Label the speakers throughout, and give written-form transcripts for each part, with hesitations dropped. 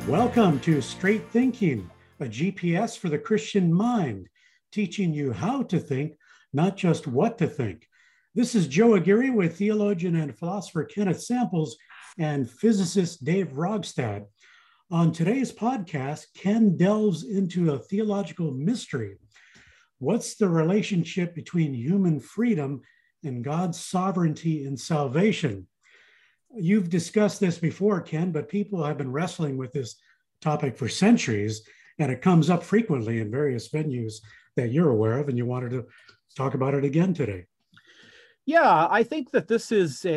Speaker 1: Welcome to Straight Thinking, a GPS for the Christian mind, teaching you how to think, not just what to think. This is Joe Aguirre with theologian and philosopher Kenneth Samples and physicist Dave Rogstad. On today's podcast, Ken delves into a theological mystery. What's the relationship between human freedom and God's sovereignty in salvation? You've discussed this before, Ken, but people have been wrestling with this topic for centuries, and it comes up frequently in various venues that you're aware of, and you wanted to talk about it again today.
Speaker 2: Yeah, I think that this is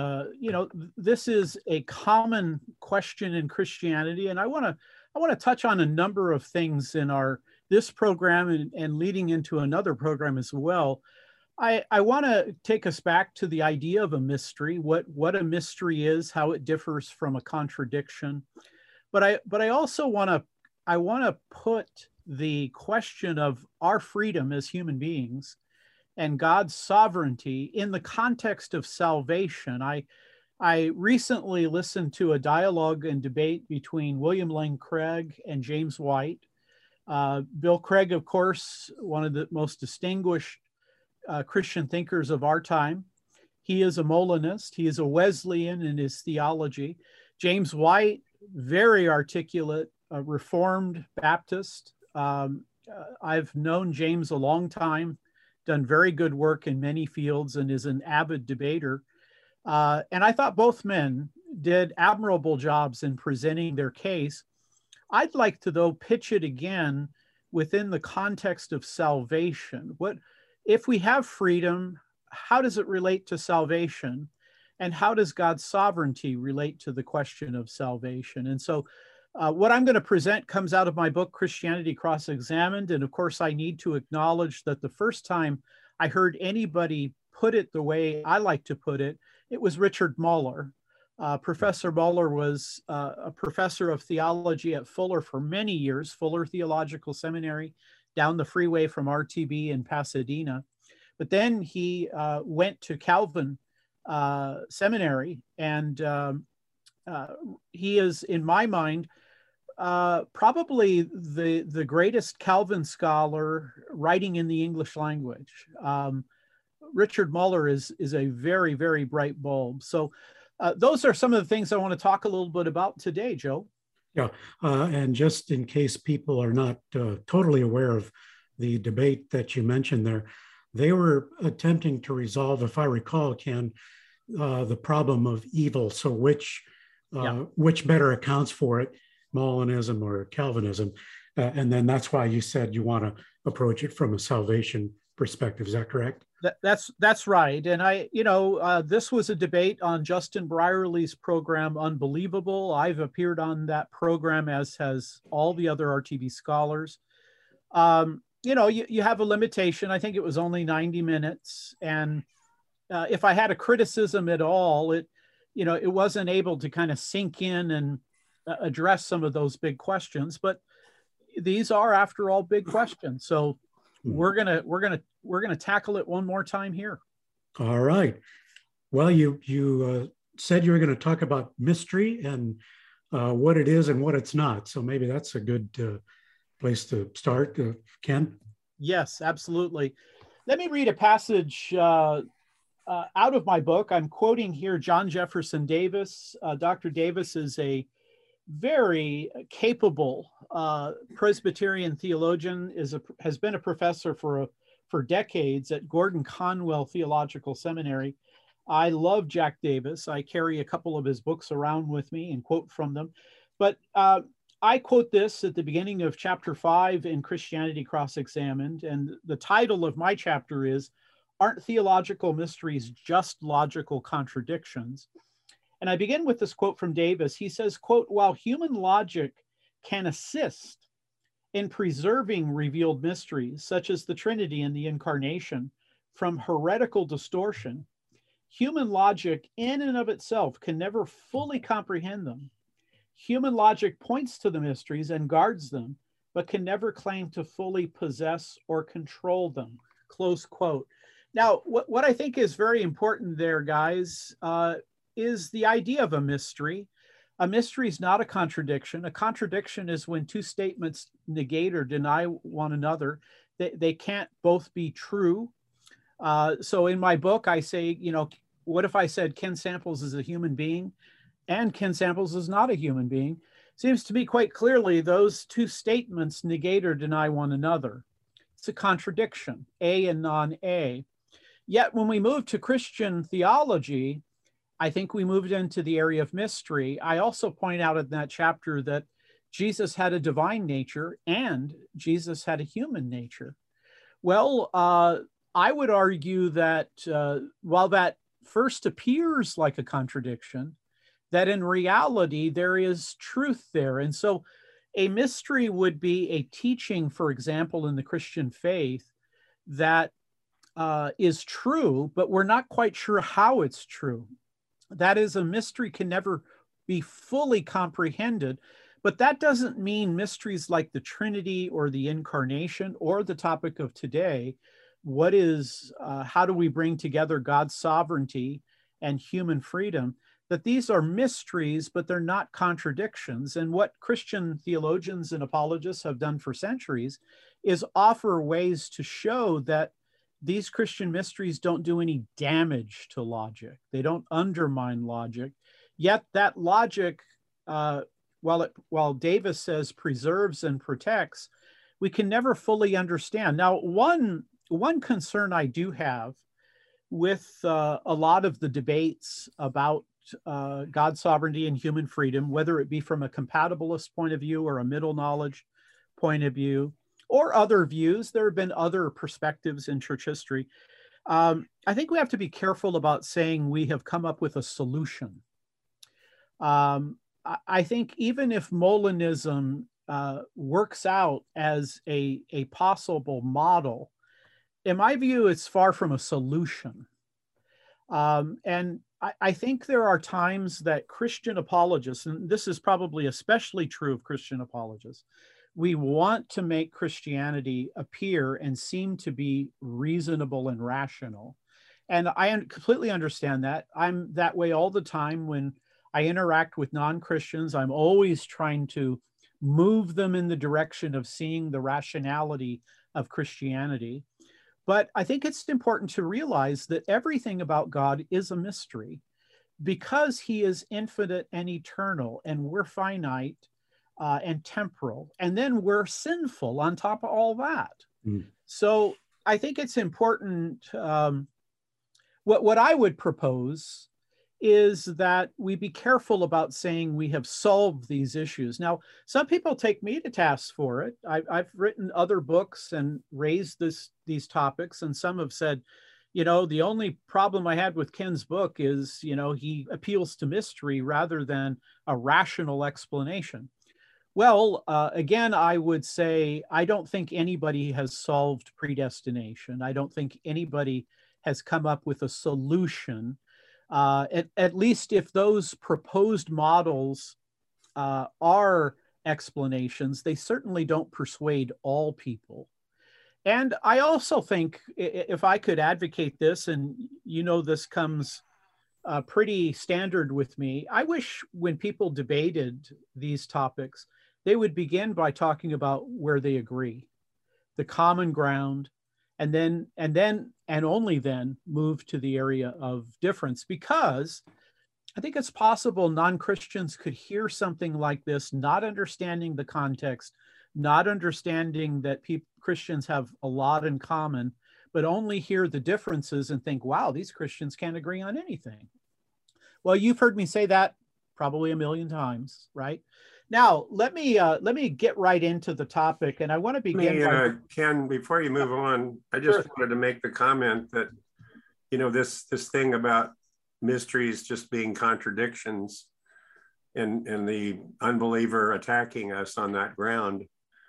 Speaker 2: this is a common question in Christianity, and I want to touch on a number of things in this program and leading into another program as well. I want to take us back to the idea of a mystery, what a mystery is, how it differs from a contradiction. But I also want to put the question of our freedom as human beings and God's sovereignty in the context of salvation. I recently listened to a dialogue and debate between William Lane Craig and James White. Bill Craig, of course, one of the most distinguished Christian thinkers of our time. He is a Molinist. He is a Wesleyan in his theology. James White, very articulate, Reformed Baptist. I've known James a long time, done very good work in many fields, and is an avid debater. And I thought both men did admirable jobs in presenting their case. I'd like to, though, pitch it again within the context of salvation. If we have freedom, how does it relate to salvation? And how does God's sovereignty relate to the question of salvation? And so what I'm going to present comes out of my book, Christianity Cross-Examined. And of course, I need to acknowledge that the first time I heard anybody put it the way I like to put it, it was Richard Muller. Professor Muller was a professor of theology at Fuller for many years, Fuller Theological Seminary, down the freeway from RTB in Pasadena. But then he went to Calvin Seminary, and he is, in my mind, probably the greatest Calvin scholar writing in the English language. Richard Muller is a very, very bright bulb. So those are some of the things I want to talk a little bit about today, Joe.
Speaker 1: Yeah, and just in case people are not totally aware of the debate that you mentioned there, they were attempting to resolve, if I recall, Ken, the problem of evil. So which better accounts for it, Molinism or Calvinism? And then that's why you said you want to approach it from a salvation perspective. Is that correct?
Speaker 2: That's right. And this was a debate on Justin Brierley's program, Unbelievable. I've appeared on that program, as has all the other RTB scholars. You have a limitation. I think it was only 90 minutes. And if I had a criticism at all, it wasn't able to kind of sink in and address some of those big questions. But these are, after all, big questions. So we're gonna tackle it one more time here.
Speaker 1: All right. Well, you said you were going to talk about mystery and what it is and what it's not. So maybe that's a good place to start, Ken.
Speaker 2: Yes, absolutely. Let me read a passage out of my book. I'm quoting here John Jefferson Davis. Dr. Davis is a very capable Presbyterian theologian, has been a professor for decades at Gordon Conwell Theological Seminary. I love Jack Davis. I carry a couple of his books around with me and quote from them. But I quote this at the beginning of chapter 5 in Christianity Cross-Examined. And the title of my chapter is, Aren't Theological Mysteries Just Logical Contradictions? And I begin with this quote from Davis. He says, quote, while human logic can assist in preserving revealed mysteries, such as the Trinity and the Incarnation, from heretical distortion, human logic in and of itself can never fully comprehend them. Human logic points to the mysteries and guards them, but can never claim to fully possess or control them, close quote. Now, what I think is very important there, guys, is the idea of a mystery. A mystery is not a contradiction. A contradiction is when two statements negate or deny one another. They can't both be true. So in my book, I say, what if I said Ken Samples is a human being and Ken Samples is not a human being? Seems to me quite clearly those two statements negate or deny one another. It's a contradiction, A and non-A. Yet when we move to Christian theology, I think we moved into the area of mystery. I also point out in that chapter that Jesus had a divine nature and Jesus had a human nature. Well, I would argue that while that first appears like a contradiction, that in reality there is truth there. And so a mystery would be a teaching, for example, in the Christian faith that is true, but we're not quite sure how it's true. That is, a mystery can never be fully comprehended, but that doesn't mean mysteries like the Trinity or the Incarnation or the topic of today. How do we bring together God's sovereignty and human freedom? That these are mysteries, but they're not contradictions. And what Christian theologians and apologists have done for centuries is offer ways to show that these Christian mysteries don't do any damage to logic. They don't undermine logic. Yet that logic, while Davis says preserves and protects, we can never fully understand. Now, one concern I do have with a lot of the debates about God's sovereignty and human freedom, whether it be from a compatibilist point of view or a middle knowledge point of view, or other views. There have been other perspectives in church history. I think we have to be careful about saying we have come up with a solution. I think even if Molinism works out as a possible model, in my view, it's far from a solution. And I think there are times that Christian apologists, and this is probably especially true of Christian apologists, we want to make Christianity appear and seem to be reasonable and rational. And I completely understand that. I'm that way all the time when I interact with non-Christians. I'm always trying to move them in the direction of seeing the rationality of Christianity. But I think it's important to realize that everything about God is a mystery because he is infinite and eternal, and we're finite and temporal, and then we're sinful on top of all that. So I think it's important. What I would propose is that we be careful about saying we have solved these issues. Now, some people take me to task for it. I've written other books and raised these topics, and some have said, the only problem I had with Ken's book is, he appeals to mystery rather than a rational explanation. Well, again, I would say I don't think anybody has solved predestination. I don't think anybody has come up with a solution. At least if those proposed models are explanations, they certainly don't persuade all people. And I also think, if I could advocate this, and this comes pretty standard with me, I wish when people debated these topics, they would begin by talking about where they agree, the common ground, and then and only then move to the area of difference, because I think it's possible non-Christians could hear something like this, not understanding the context, not understanding that Christians have a lot in common, but only hear the differences and think, wow, these Christians can't agree on anything. Well, you've heard me say that probably a million times, right? Now, let me get right into the topic, and I want to begin.
Speaker 3: Ken, before you move on, I just wanted to make the comment that, this thing about mysteries just being contradictions, and the unbeliever attacking us on that ground.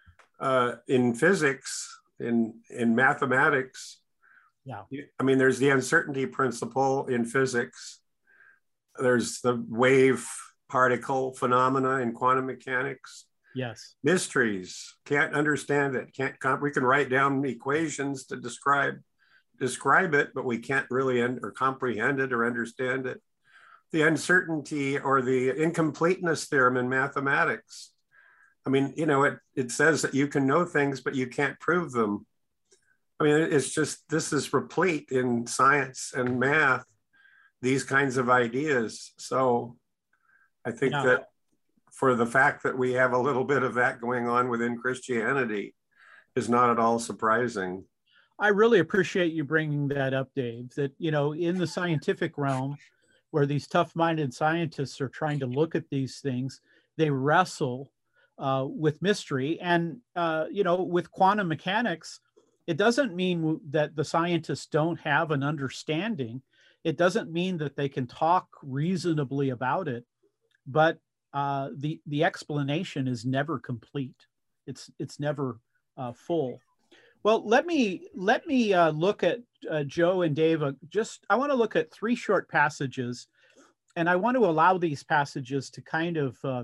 Speaker 3: In physics, in mathematics, there's the uncertainty principle in physics. There's the wave particle phenomena in quantum mechanics.
Speaker 2: Yes.
Speaker 3: Mysteries, can't understand it. We can write down equations to describe it, but we can't really comprehend it or understand it. the uncertainty or the incompleteness theorem in mathematics. I mean, you know, it says that you can know things, but you can't prove them. I mean, it's just, this is replete in science and math, these kinds of ideas. So I think that for the fact that we have a little bit of that going on within Christianity is not at all surprising.
Speaker 2: I really appreciate you bringing that up, Dave, that, you know, in the scientific realm, where these tough-minded scientists are trying to look at these things, they wrestle with mystery. And, you know, with quantum mechanics, it doesn't mean that the scientists don't have an understanding. It doesn't mean that they can talk reasonably about it, but the explanation is never complete. It's never full. Well, let me look at Joe and Dave. I want to look at 3 short passages, and I want to allow these passages to kind of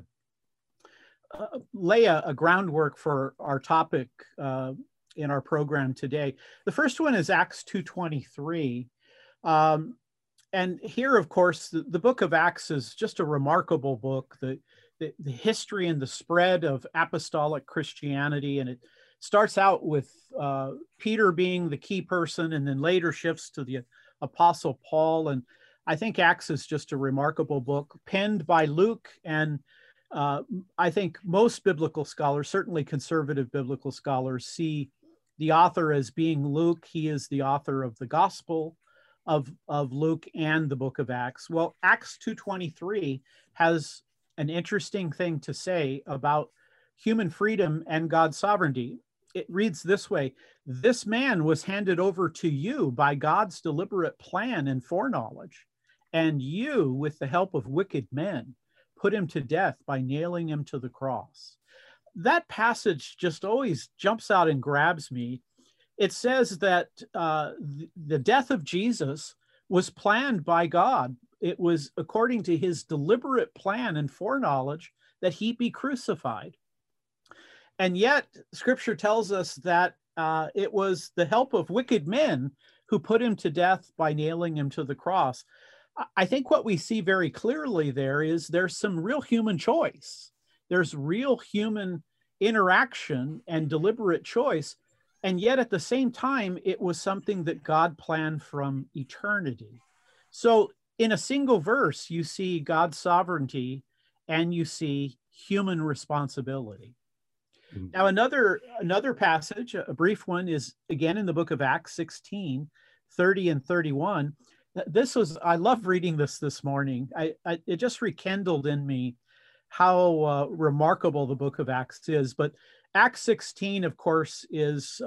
Speaker 2: lay a groundwork for our topic in our program today. The first one is Acts 2:23. And here, of course, the book of Acts is just a remarkable book, the history and the spread of apostolic Christianity. And it starts out with Peter being the key person, and then later shifts to the Apostle Paul. And I think Acts is just a remarkable book, penned by Luke. And I think most biblical scholars, certainly conservative biblical scholars, see the author as being Luke. He is the author of the Gospel of Luke and the book of Acts. Well, Acts 2:23 has an interesting thing to say about human freedom and God's sovereignty. It reads this way: "This man was handed over to you by God's deliberate plan and foreknowledge, and you, with the help of wicked men, put him to death by nailing him to the cross." That passage just always jumps out and grabs me. It says that the death of Jesus was planned by God. It was according to his deliberate plan and foreknowledge that he be crucified. And yet, Scripture tells us that it was the help of wicked men who put him to death by nailing him to the cross. I think what we see very clearly there is there's some real human choice. There's real human interaction and deliberate choice. And yet at the same time, it was something that God planned from eternity. So in a single verse, you see God's sovereignty and you see human responsibility. Mm-hmm. Now, another passage, a brief one, is again in the book of Acts 16:30 and 31. I love reading this morning. It just rekindled in me how remarkable the book of Acts is. But Acts 16, of course, is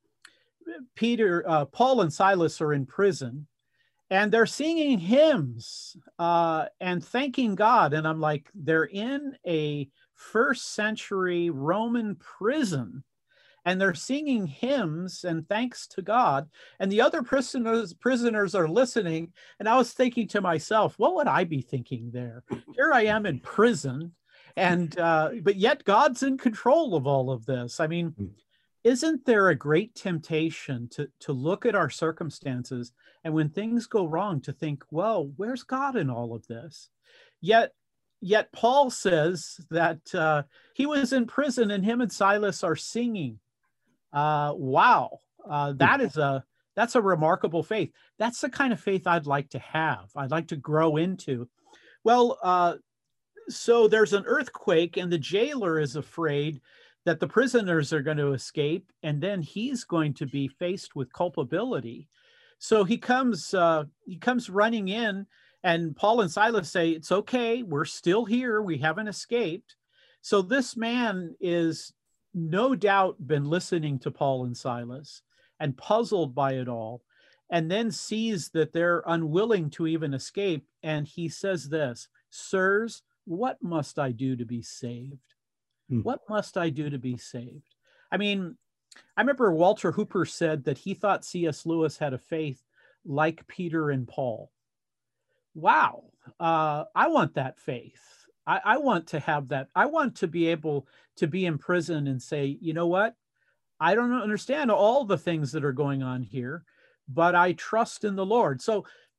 Speaker 2: Paul and Silas are in prison, and they're singing hymns and thanking God. And I'm like, they're in a first century Roman prison, and they're singing hymns and thanks to God. And the other prisoners are listening. And I was thinking to myself, what would I be thinking there? Here I am in prison, and but yet God's in control of all of this. I mean, isn't there a great temptation to look at our circumstances, and when things go wrong, to think, well, where's God in all of this? Yet Paul says that he was in prison and him and Silas are singing. Wow, that's a remarkable faith. That's the kind of faith I'd like to have. I'd like to grow into. Well, so there's an earthquake, and the jailer is afraid that the prisoners are going to escape, and then he's going to be faced with culpability. So he comes running in, and Paul and Silas say, "It's okay, we're still here, we haven't escaped." So this man is no doubt been listening to Paul and Silas and puzzled by it all, and then sees that they're unwilling to even escape. And he says this, "Sirs, what must I do to be saved?" What must I do to be saved? I mean, I remember Walter Hooper said that he thought C.S. Lewis had a faith like Peter and Paul. Wow. I want that faith. I want to have that. I want to be able to be in prison and say, you know what? I don't understand all the things that are going on here, but I trust in the Lord. So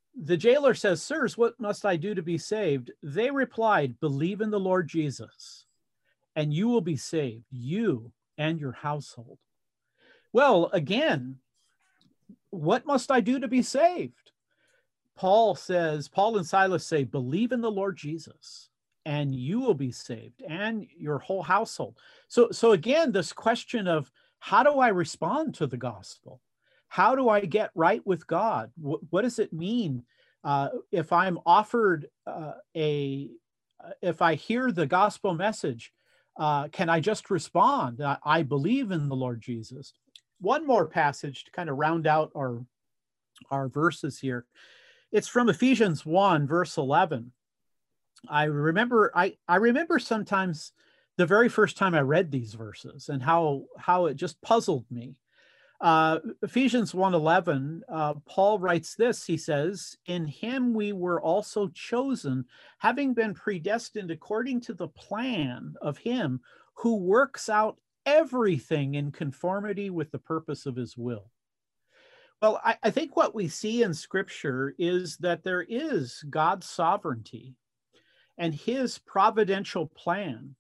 Speaker 2: The jailer says, "Sirs, what must I do to be saved?" They replied, "Believe in the Lord Jesus, and you will be saved, you and your household." Well, again, what must I do to be saved? Paul and Silas say, "Believe in the Lord Jesus, and you will be saved, and your whole household." So again, this question of how do I respond to the gospel? How do I get right with God? What does it mean if I'm offered if I hear the gospel message? Can I just respond? I believe in the Lord Jesus. One more passage to kind of round out our verses here. It's from Ephesians 1, verse 11. I remember sometimes the very first time I read these verses and how it just puzzled me. Ephesians 1:11, Paul writes this. He says, "In him we were also chosen, having been predestined according to the plan of him who works out everything in conformity with the purpose of his will." Well, I think what we see in Scripture is that there is God's sovereignty and his providential plan.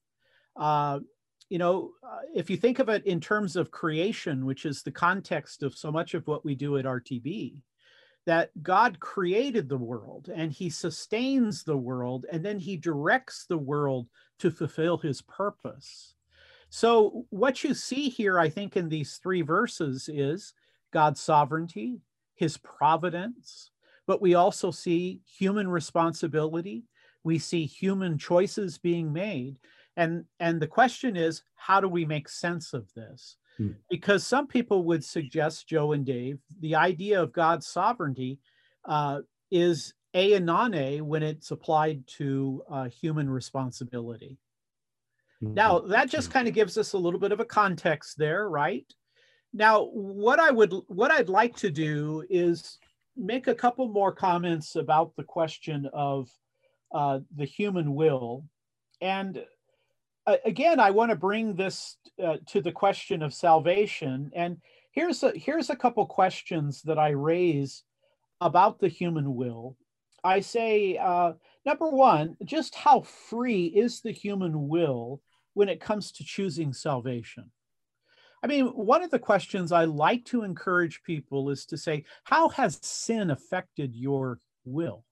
Speaker 2: If you think of it in terms of creation, which is the context of so much of what we do at RTB, that God created the world and he sustains the world, and then he directs the world to fulfill his purpose. So what you see here, I think, in these three verses is God's sovereignty, his providence, but we also see human responsibility. We see human choices being made. And the question is, how do we make sense of this? Because some people would suggest, Joe and Dave, the idea of God's sovereignty is a and non-a when it's applied to human responsibility. Now, that just kind of gives us a little bit of a context there, right? Now, what I'd like to do is make a couple more comments about the question of the human will. And again, I want to bring this to the question of salvation. And here's a couple questions that I raise about the human will. I say, number one, just how free is the human will when it comes to choosing salvation? I mean, one of the questions I like to encourage people is to say, how has sin affected your will?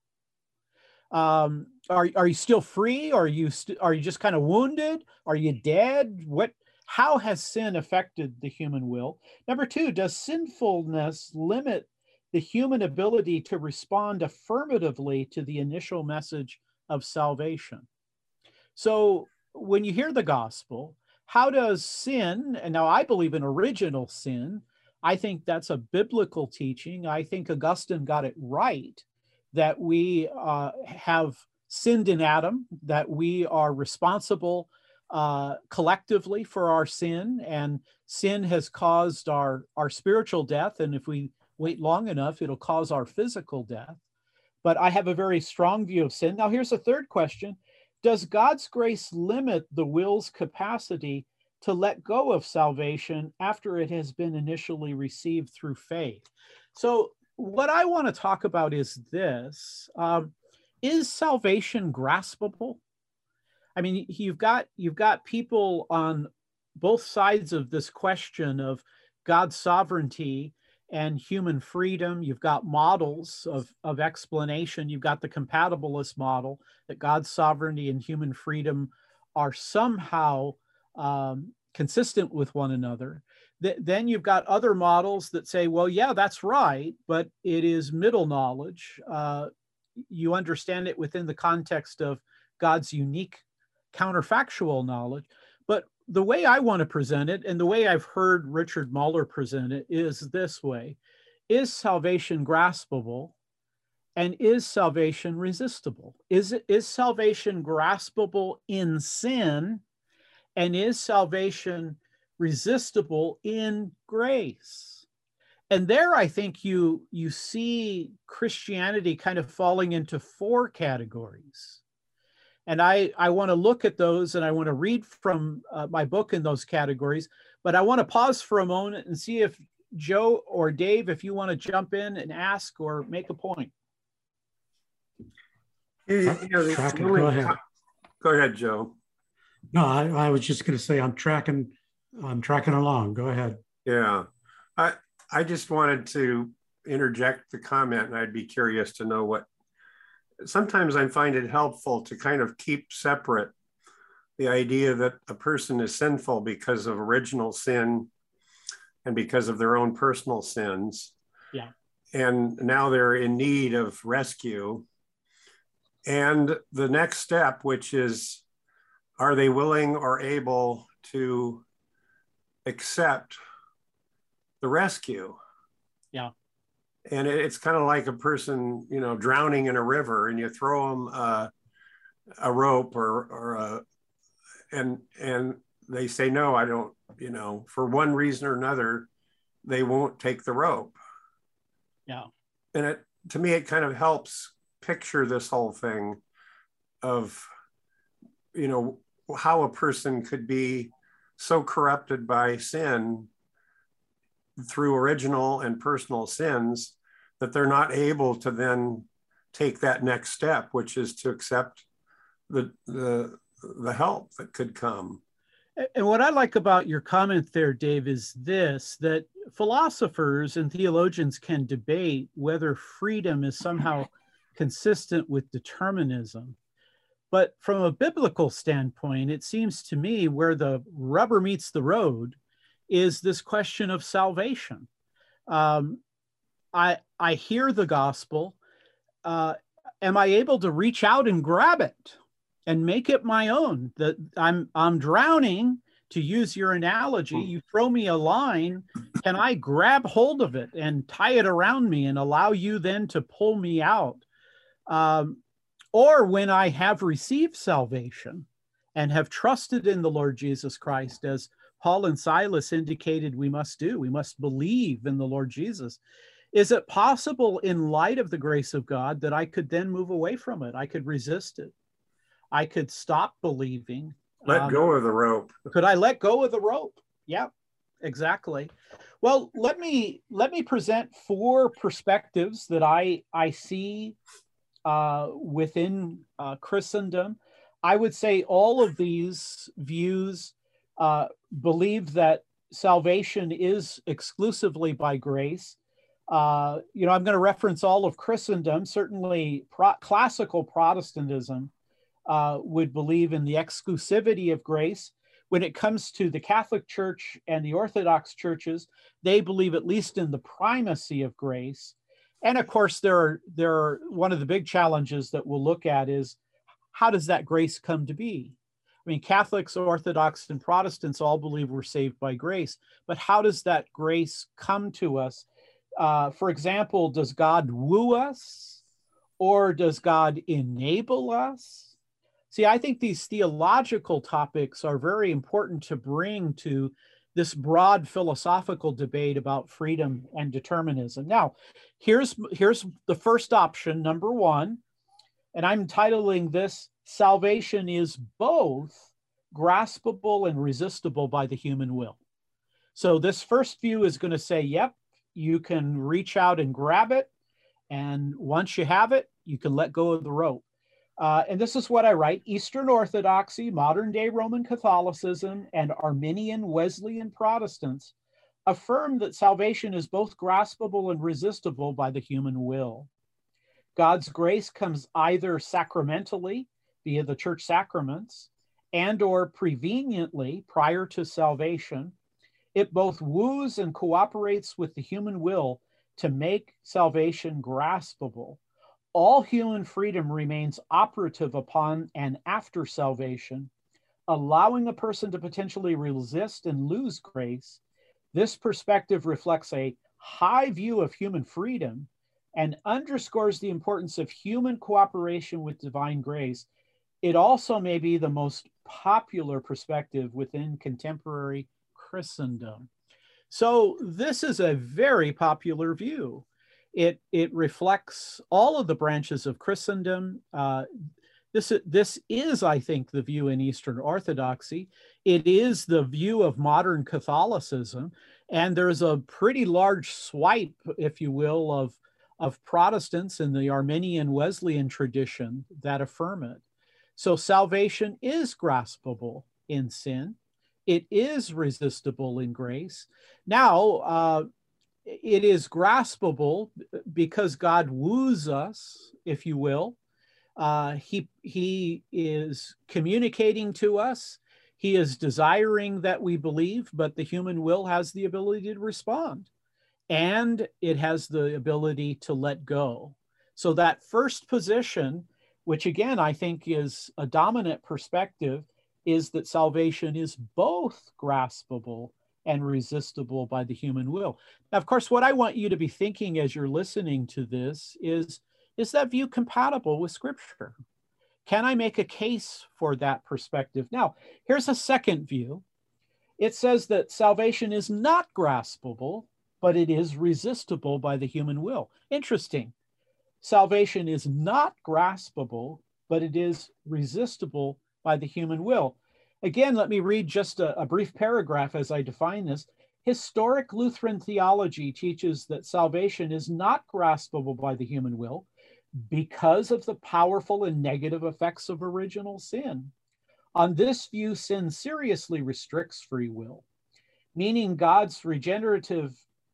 Speaker 2: Are you still free? Are you just kind of wounded? Are you dead? How has sin affected the human will? Number two, does sinfulness limit the human ability to respond affirmatively to the initial message of salvation? So when you hear the gospel, how does sin, and now I believe in original sin, I think that's a biblical teaching. I think Augustine got it right, that we have sinned in Adam, that we are responsible collectively for our sin, and sin has caused our spiritual death, and if we wait long enough, it'll cause our physical death. But I have a very strong view of sin. Now, here's a third question. Does God's grace limit the will's capacity to let go of salvation after it has been initially received through faith? So what I want to talk about is this. Is salvation graspable? I mean, you've got people on both sides of this question of God's sovereignty and human freedom. You've got models of explanation. You've got the compatibilist model that God's sovereignty and human freedom are somehow consistent with one another. Then you've got other models that say, well, yeah, that's right, but it is middle knowledge. You understand it within the context of God's unique counterfactual knowledge. But the way I want to present it, and the way I've heard Richard Muller present it, is this way. Is salvation graspable? And is salvation resistible? Is salvation graspable in sin? And is salvation resistible in grace? And there, I think you see Christianity kind of falling into four categories. And I want to look at those, and I want to read from my book in those categories. But I want to pause for a moment and see if Joe or Dave, if you want to jump in and ask or make a point.
Speaker 1: Go ahead.
Speaker 3: Go ahead, Joe.
Speaker 1: No, I was just going to say I'm tracking along. Go ahead.
Speaker 3: Yeah, I just wanted to interject the comment, and I'd be curious to know what. Sometimes I find it helpful to kind of keep separate the idea that a person is sinful because of original sin and because of their own personal sins.
Speaker 2: Yeah.
Speaker 3: And now they're in need of rescue. And the next step, which is, are they willing or able to accept the rescue?
Speaker 2: Yeah.
Speaker 3: And it's kind of like a person, drowning in a river, and you throw them a rope and they say, no, I don't, for one reason or another, they won't take the rope.
Speaker 2: Yeah.
Speaker 3: And to me, it kind of helps picture this whole thing of, how a person could be so corrupted by sin through original and personal sins that they're not able to then take that next step, which is to accept the help that could come.
Speaker 2: And what I like about your comment there, Dave, is this, that philosophers and theologians can debate whether freedom is somehow consistent with determinism. But from a biblical standpoint, it seems to me where the rubber meets the road is this question of salvation. I hear the gospel. Am I able to reach out and grab it and make it my own? That I'm drowning, to use your analogy. You throw me a line, can I grab hold of it and tie it around me and allow you then to pull me out? Or when I have received salvation and have trusted in the Lord Jesus Christ, as Paul and Silas indicated we must do, we must believe in the Lord Jesus. Is it possible, in light of the grace of God, that I could then move away from it? I could resist it. I could stop believing.
Speaker 3: Let go of the rope.
Speaker 2: Could I let go of the rope? Yeah, exactly. Well, let me present 4 perspectives that I see within Christendom. I would say all of these views believe that salvation is exclusively by grace. I'm going to reference all of Christendom. Certainly, classical Protestantism would believe in the exclusivity of grace. When it comes to the Catholic Church and the Orthodox churches, they believe at least in the primacy of grace. And of course, there are one of the big challenges that we'll look at is, how does that grace come to be? I mean, Catholics, Orthodox, and Protestants all believe we're saved by grace, but how does that grace come to us? For example, does God woo us, or does God enable us? See, I think these theological topics are very important to bring to this broad philosophical debate about freedom and determinism. Now, here's the first option, number 1, and I'm titling this, Salvation is both graspable and resistible by the human will. So this first view is going to say, yep, you can reach out and grab it, and once you have it, you can let go of the rope. And this is what I write: Eastern Orthodoxy, modern-day Roman Catholicism, and Arminian Wesleyan Protestants affirm that salvation is both graspable and resistible by the human will. God's grace comes either sacramentally, via the church sacraments, and or preveniently, prior to salvation. It both woos and cooperates with the human will to make salvation graspable. All human freedom remains operative upon and after salvation, allowing a person to potentially resist and lose grace. This perspective reflects a high view of human freedom and underscores the importance of human cooperation with divine grace. It also may be the most popular perspective within contemporary Christendom. So this is a very popular view. It reflects all of the branches of Christendom. This is, I think, the view in Eastern Orthodoxy. It is the view of modern Catholicism. And there's a pretty large swipe, if you will, of Protestants and the Arminian Wesleyan tradition that affirm it. So salvation is graspable in sin. It is resistible in grace. Now, it is graspable because God woos us, if you will. He is communicating to us. He is desiring that we believe, but the human will has the ability to respond. And it has the ability to let go. So that first position, which again, I think is a dominant perspective, is that salvation is both graspable and resistible by the human will. Now, of course, what I want you to be thinking as you're listening to this is that view compatible with Scripture? Can I make a case for that perspective? Now, here's a second view. It says that salvation is not graspable, but it is resistible by the human will. Interesting. Salvation is not graspable, but it is resistible by the human will. Again, let me read just a brief paragraph as I define this. Historic Lutheran theology teaches that salvation is not graspable by the human will because of the powerful and negative effects of original sin. On this view, sin seriously restricts free will, meaning God's regenerative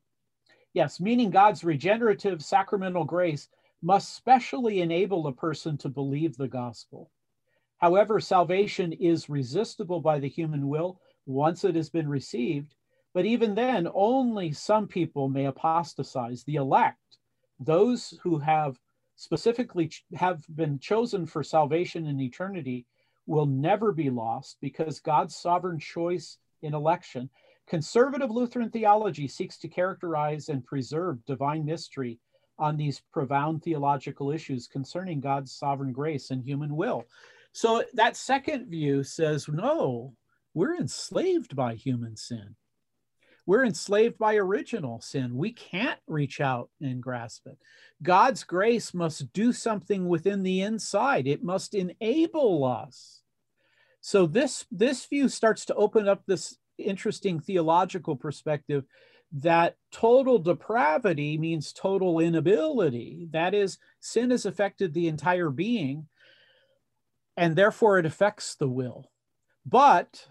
Speaker 2: sacramental grace must specially enable a person to believe the gospel. However, salvation is resistible by the human will once it has been received, but even then, only some people may apostatize. The elect, those who have specifically have been chosen for salvation in eternity, will never be lost because God's sovereign choice in election. Conservative Lutheran theology seeks to characterize and preserve divine mystery on these profound theological issues concerning God's sovereign grace and human will. So that second view says, no, we're enslaved by human sin. We're enslaved by original sin. We can't reach out and grasp it. God's grace must do something within the inside. It must enable us. So this view starts to open up this interesting theological perspective that total depravity means total inability. That is, sin has affected the entire being, and therefore it affects the will. But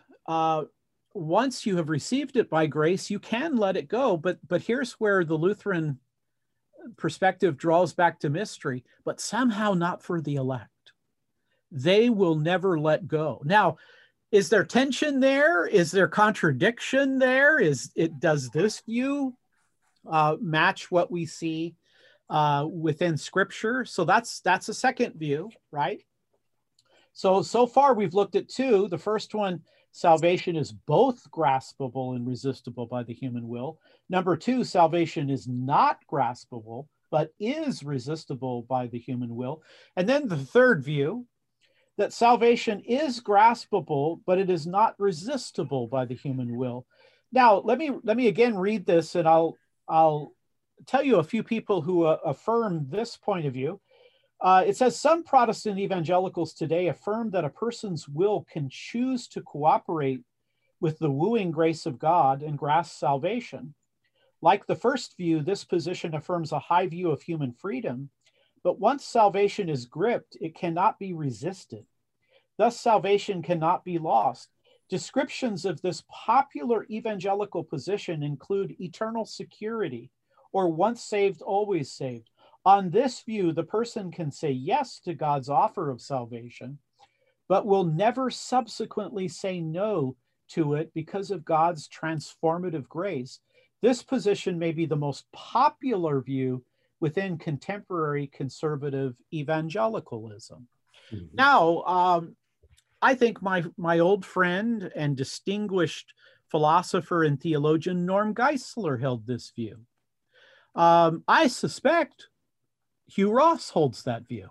Speaker 2: once you have received it by grace, you can let it go. But here's where the Lutheran perspective draws back to mystery, but somehow not for the elect. They will never let go. Now, is there tension there? Is there contradiction there? Does this view match what we see within Scripture? So that's a second view, right? So far we've looked at two. The first one, salvation is both graspable and resistible by the human will. Number two, salvation is not graspable, but is resistible by the human will. And then the third view, that salvation is graspable, but it is not resistible by the human will. Now, let me again read this, and I'll tell you a few people who affirm this point of view. It says, some Protestant evangelicals today affirm that a person's will can choose to cooperate with the wooing grace of God and grasp salvation. Like the first view, this position affirms a high view of human freedom, but once salvation is gripped, it cannot be resisted. Thus, salvation cannot be lost. Descriptions of this popular evangelical position include eternal security, or once saved, always saved. On this view, the person can say yes to God's offer of salvation, but will never subsequently say no to it because of God's transformative grace. This position may be the most popular view within contemporary conservative evangelicalism. Mm-hmm. Now, I think my old friend and distinguished philosopher and theologian Norm Geisler held this view. I suspect Hugh Ross holds that view.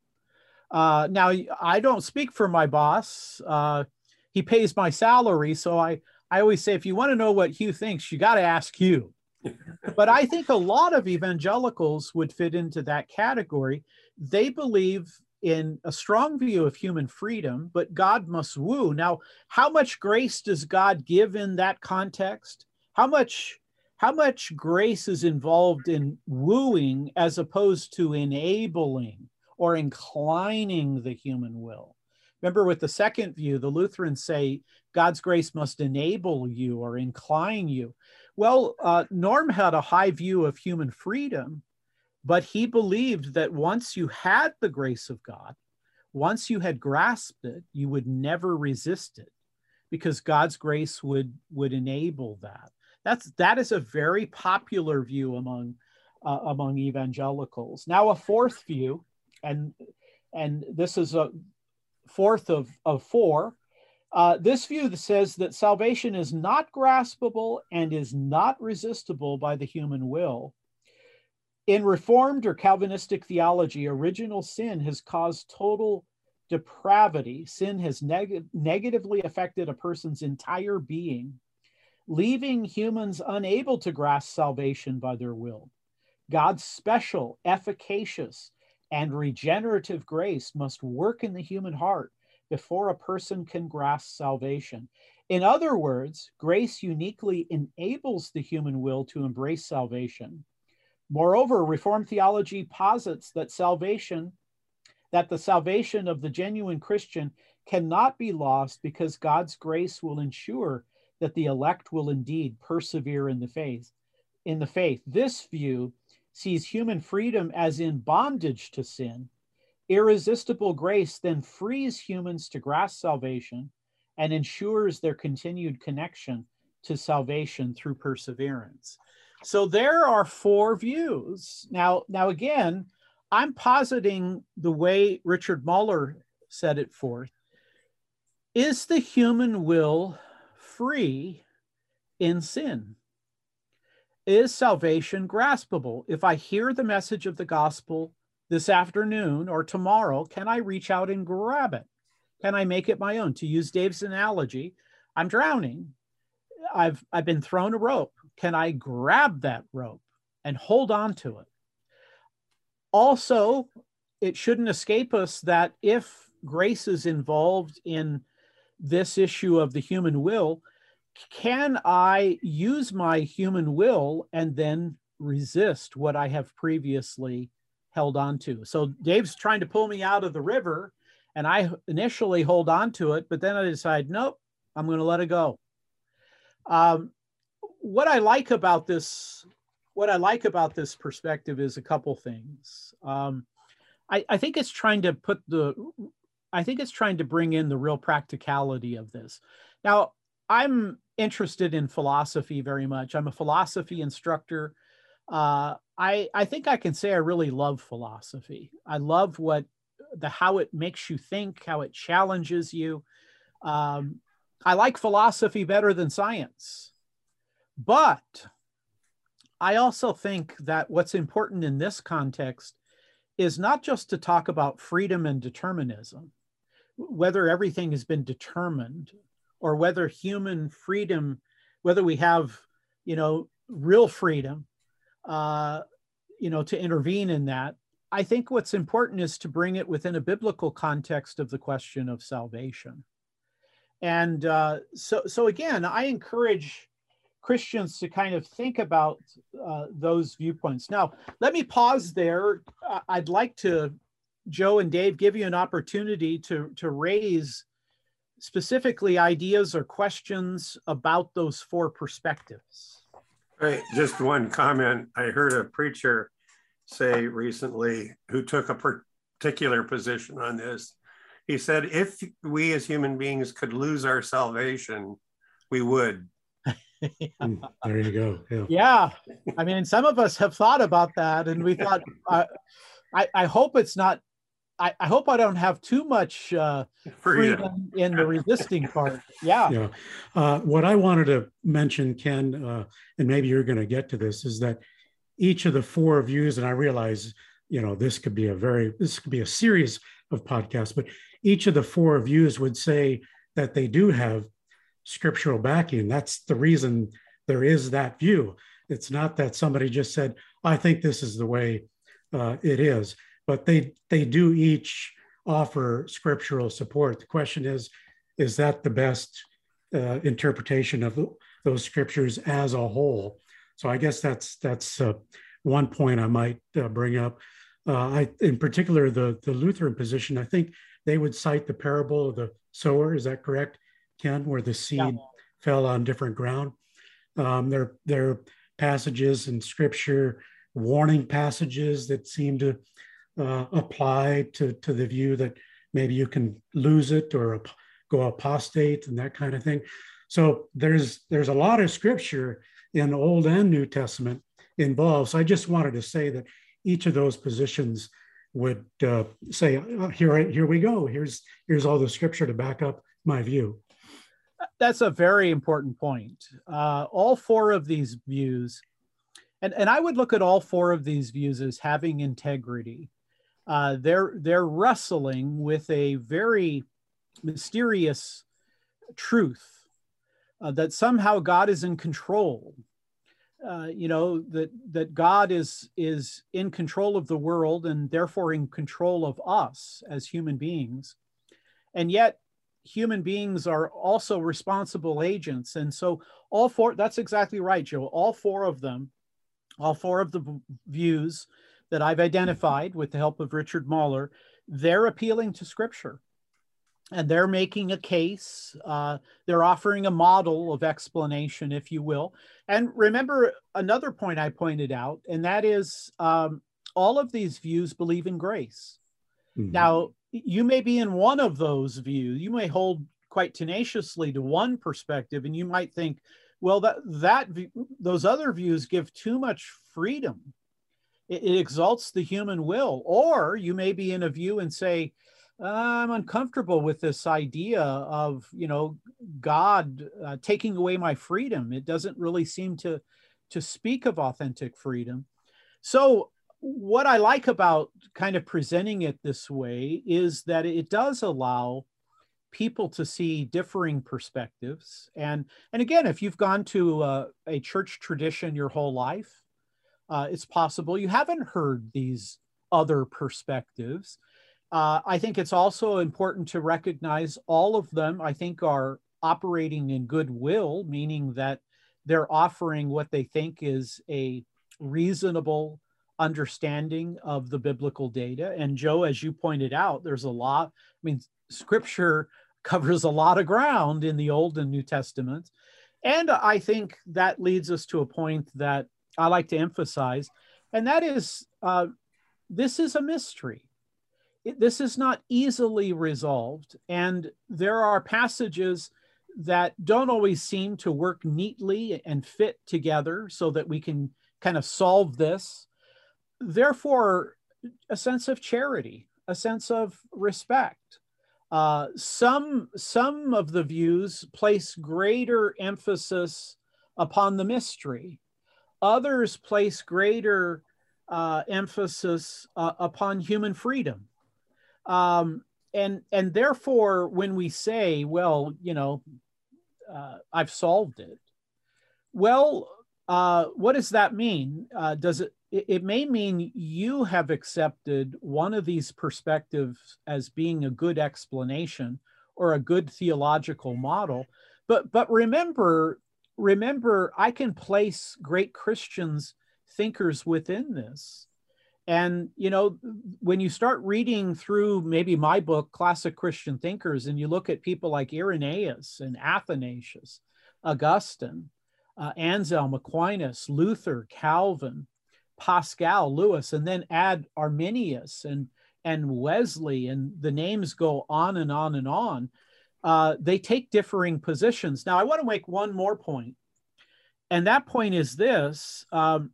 Speaker 2: Now, I don't speak for my boss. He pays my salary, so I always say, if you want to know what Hugh thinks, you got to ask Hugh. But I think a lot of evangelicals would fit into that category. They believe in a strong view of human freedom, but God must woo. Now, how much grace does God give in that context? How much how much grace is involved in wooing as opposed to enabling or inclining the human will? Remember, with the second view, the Lutherans say God's grace must enable you or incline you. Well, Norm had a high view of human freedom, but he believed that once you had the grace of God, once you had grasped it, you would never resist it, because God's grace would enable that. That is a very popular view among evangelicals. Now, a fourth view, and this is a fourth of four. This view that says that salvation is not graspable and is not resistible by the human will. In Reformed or Calvinistic theology, original sin has caused total depravity. Sin has negatively affected a person's entire being, leaving humans unable to grasp salvation by their will. God's special, efficacious, and regenerative grace must work in the human heart before a person can grasp salvation. In other words, grace uniquely enables the human will to embrace salvation. Moreover, Reformed theology posits that the salvation of the genuine Christian cannot be lost because God's grace will ensure that the elect will indeed persevere in the faith. This view sees human freedom as in bondage to sin. Irresistible grace then frees humans to grasp salvation and ensures their continued connection to salvation through perseverance. So there are four views. Now again, I'm positing the way Richard Muller set it forth. Is the human will free in sin? Is salvation graspable? If I hear the message of the gospel this afternoon or tomorrow, can I reach out and grab it? Can I make it my own? To use Dave's analogy, I'm drowning. I've been thrown a rope. Can I grab that rope and hold on to it? Also, it shouldn't escape us that if grace is involved in this issue of the human will, can I use my human will and then resist what I have previously held on to? So Dave's trying to pull me out of the river, and I initially hold on to it, but then I decide, nope, I'm going to let it go. What I like about this perspective is a couple things. I think it's trying to bring in the real practicality of this. Now, I'm interested in philosophy very much. I'm a philosophy instructor. I think I can say I really love philosophy. I love how it makes you think, how it challenges you. I like philosophy better than science. But I also think that what's important in this context is not just to talk about freedom and determinism, whether everything has been determined, or whether human freedom, whether we have, real freedom, to intervene in that. I think what's important is to bring it within a biblical context of the question of salvation. And so again, I encourage Christians to kind of think about those viewpoints. Now, let me pause there. I'd like to, Joe and Dave, give you an opportunity to raise specifically ideas or questions about those four perspectives.
Speaker 3: Right, just one comment. I heard a preacher say recently who took a particular position on this. He said, if we as human beings could lose our salvation, we would.
Speaker 1: There you go.
Speaker 2: Yeah. I mean, some of us have thought about that, and we thought, I hope it's not, I hope I don't have too much freedom in the resisting part. Yeah.
Speaker 1: What I wanted to mention, Ken, and maybe you're going to get to this, is that each of the four views, and I realize, this could be a series of podcasts, but each of the four views would say that they do have scriptural backing. That's the reason there is that view. It's not that somebody just said, I think this is the way it is, but they do each offer scriptural support. The question is that the best interpretation of those scriptures as a whole? So I guess that's one point I might bring up. In particular, the Lutheran position, I think they would cite the parable of the sower. Is that correct, Ken, where the seed fell on different ground? There are passages in Scripture, warning passages that seem to apply to the view that maybe you can lose it or go apostate and that kind of thing. So there's a lot of Scripture in Old and New Testament involved. So I just wanted to say that each of those positions would say, oh, here we go. Here's all the Scripture to back up my view.
Speaker 2: That's a very important point. All four of these views, and I would look at all four of these views as having integrity. They're wrestling with a very mysterious truth that somehow God is in control. That God is in control of the world and therefore in control of us as human beings. And yet human beings are also responsible agents. And so all four, that's exactly right, Joe. All four of the views that I've identified with the help of Richard Mahler, they're appealing to Scripture. And they're making a case. They're offering a model of explanation, if you will. And remember another point I pointed out, and that is all of these views believe in grace. Mm-hmm. Now, you may be in one of those views. You may hold quite tenaciously to one perspective, and you might think, well, those other views give too much freedom. It exalts the human will. Or you may be in a view and say, I'm uncomfortable with this idea of, God taking away my freedom. It doesn't really seem to speak of authentic freedom. So what I like about kind of presenting it this way is that it does allow people to see differing perspectives. And again, if you've gone to a church tradition your whole life, it's possible you haven't heard these other perspectives. I think it's also important to recognize all of them, I think, are operating in goodwill, meaning that they're offering what they think is a reasonable understanding of the biblical data. And Joe, as you pointed out, there's a lot, Scripture covers a lot of ground in the Old and New Testaments. And I think that leads us to a point that I like to emphasize, and that is, this is a mystery. This is not easily resolved, and there are passages that don't always seem to work neatly and fit together so that we can kind of solve this. Therefore, a sense of charity, a sense of respect. Some of the views place greater emphasis upon the mystery. Others place greater emphasis upon human freedom. And therefore, when we say, well, I've solved it. Well, what does that mean? It may mean you have accepted one of these perspectives as being a good explanation or a good theological model. But remember, I can place great Christians, thinkers within this. And, when you start reading through maybe my book, Classic Christian Thinkers, and you look at people like Irenaeus and Athanasius, Augustine, Anselm, Aquinas, Luther, Calvin, Pascal, Lewis, and then add Arminius and Wesley, and the names go on and on and on. They take differing positions. Now, I want to make one more point, and that point is this.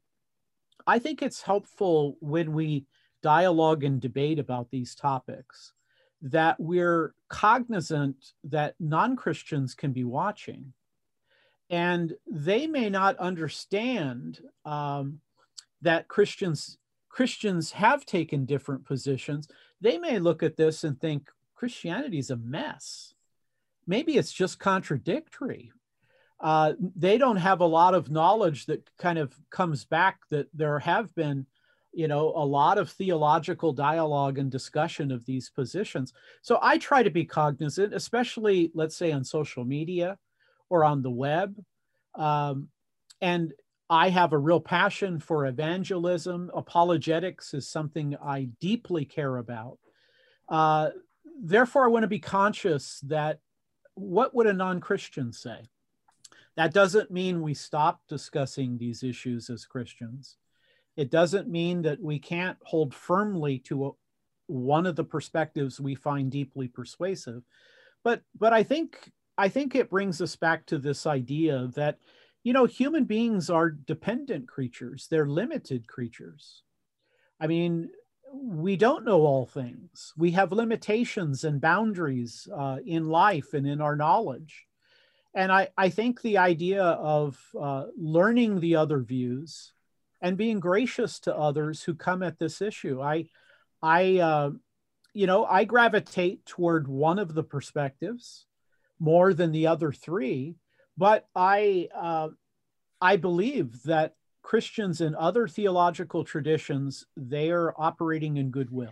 Speaker 2: I think it's helpful when we dialogue and debate about these topics that we're cognizant that non-Christians can be watching, and they may not understand that Christians have taken different positions. They may look at this and think Christianity is a mess. Maybe it's just contradictory. They don't have a lot of knowledge that kind of comes back that there have been, a lot of theological dialogue and discussion of these positions. So I try to be cognizant, especially, let's say, on social media or on the web. And I have a real passion for evangelism. Apologetics is something I deeply care about. Therefore, I want to be conscious that what would a non-Christian say? That doesn't mean we stop discussing these issues as Christians. It doesn't mean that we can't hold firmly to one of the perspectives we find deeply persuasive. But I think it brings us back to this idea that, you know, human beings are dependent creatures. They're limited creatures. I mean, we don't know all things. We have limitations and boundaries in life and in our knowledge. And I think the idea of learning the other views and being gracious to others who come at this issue, I gravitate toward one of the perspectives more than the other three, but I believe that Christians in other theological traditions, they are operating in goodwill.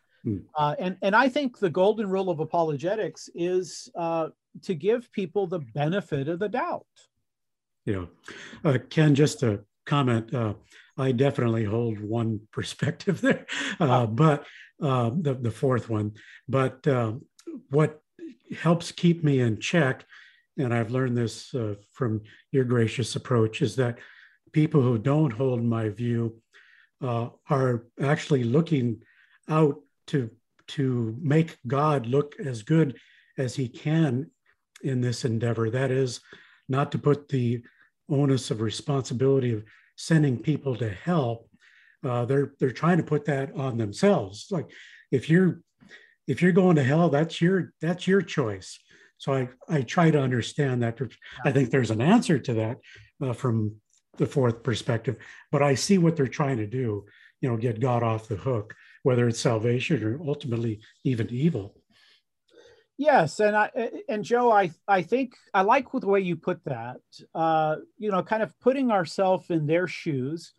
Speaker 2: And I think the golden rule of apologetics is to give people the benefit of the doubt.
Speaker 1: Yeah. Ken, just a comment. I definitely hold one perspective there, but the fourth one. But what helps keep me in check, and I've learned this from your gracious approach, is that people who don't hold my view are actually looking out to make God look as good as he can in this endeavor. That is, not to put the onus of responsibility of sending people to hell. They're trying to put that on themselves. Like, if you're going to hell, that's your choice. So I try to understand that. I think there's an answer to that from the fourth perspective, but I see what they're trying to do, get God off the hook, whether it's salvation or ultimately even evil.
Speaker 2: Yes, and Joe, I think I like the way you put that. Kind of putting ourselves in their shoes.